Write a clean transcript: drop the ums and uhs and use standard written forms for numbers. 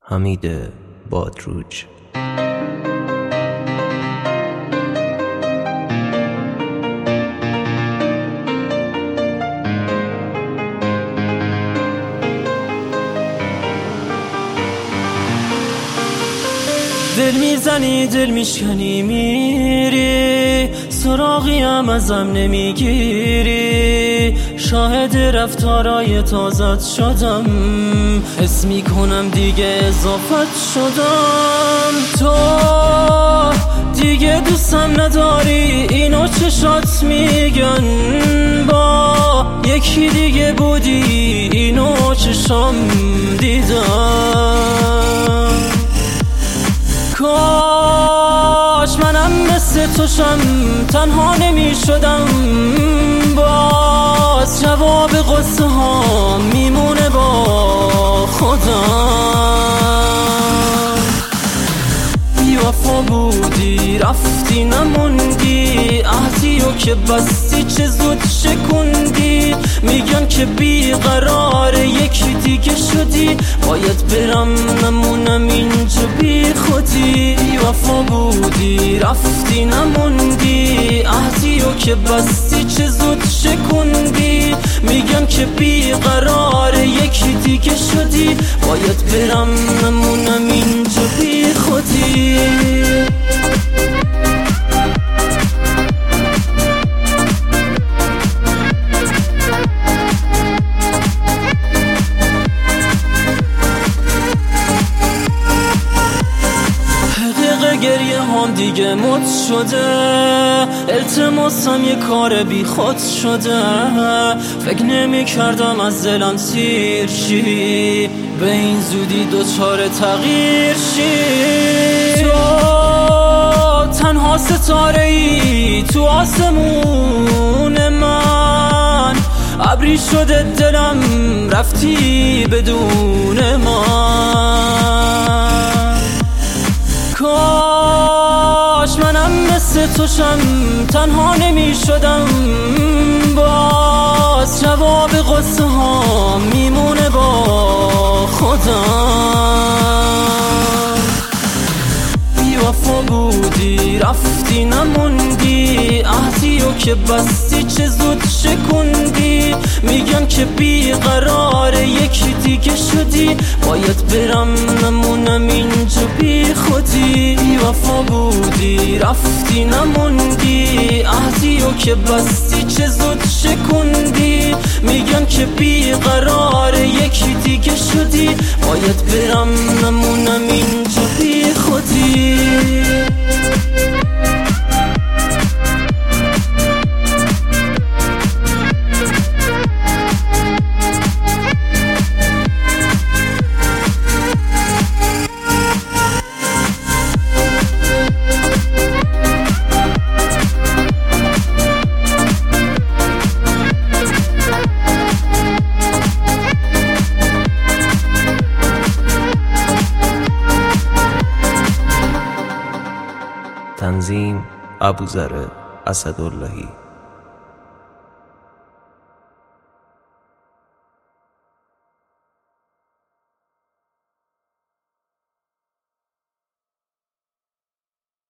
حمید بادروج. دل میزنی دل میشکنی میری، سراغیم ازم نمیگیری، شاهد رفتارای تازت شدم، حس میکنم دیگه اضافت شدم. تو دیگه دوستم نداری، اینو چشات میگن، با یکی دیگه بودی، اینو چشام دیدم. کاش منم مثل توشم، تنها نمی شدم، باز جواب قصه ها میمونه با خودم. بی وفا بودی رفتی نموندی، عهدیو که بستی چه زود شکوندی، میگن که بیقراره یکی دیگه شدی، باید برم نمونم اینجا بی خودی. بی وفا بودی رفتی نموندی، عهدیو که بستی چه زود شکوندی، میگن که بیقراره یکی دیگه شدی، باید برم نمونم اینجا بی خودی. گریه هم دیگه مد شده، التماسم یه کار بی خود شده، فکر نمی کردم از دلم سیر شی، به این زودی دوچار تغییر شی. تو تنها ستاره ای تو آسمون من، ابری شده دلم رفتی بدون من. کاش منم مثل توشم، تنها نمی شدم، باز جواب قصه ها میمونه با خودم. بی وفا بودی رفتی نموندی، عهدیو که بستی چه زود شکوندی، میگن که بیقراره یکی دیگه شدی، باید برم نمونم اینجا بی خودی. بی وفا بودی رفتی نموندی، عهدیو که بستی چه زود شکوندی، میگن که بیقراره یکی دیگه شدی، باید برم نمونم اینجا بی خودی. تنظیم ابوذر اسداللهی.